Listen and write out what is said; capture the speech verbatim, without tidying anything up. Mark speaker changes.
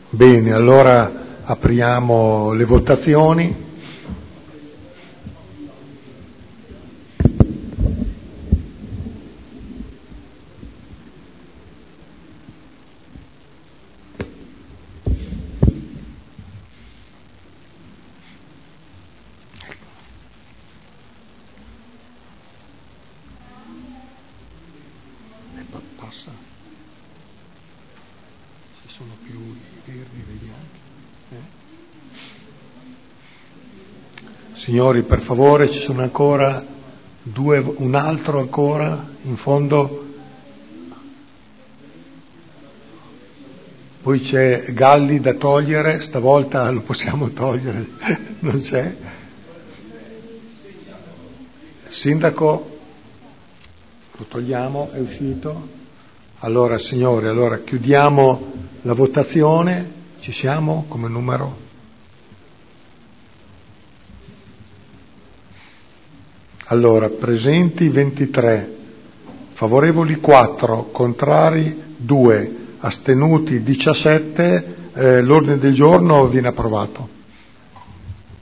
Speaker 1: Bene, allora apriamo le votazioni. Passa. Ci sono più verdi dei bianchi. Eh? Signori, per favore, ci sono ancora due, un altro ancora in fondo. Poi c'è Galli da togliere, stavolta lo possiamo togliere, non c'è. Sindaco, lo togliamo, è uscito. Allora, signori, allora chiudiamo la votazione. Ci siamo come numero? Allora, presenti ventitré, favorevoli quattro, contrari due, astenuti diciassette, eh, l'ordine del giorno viene approvato.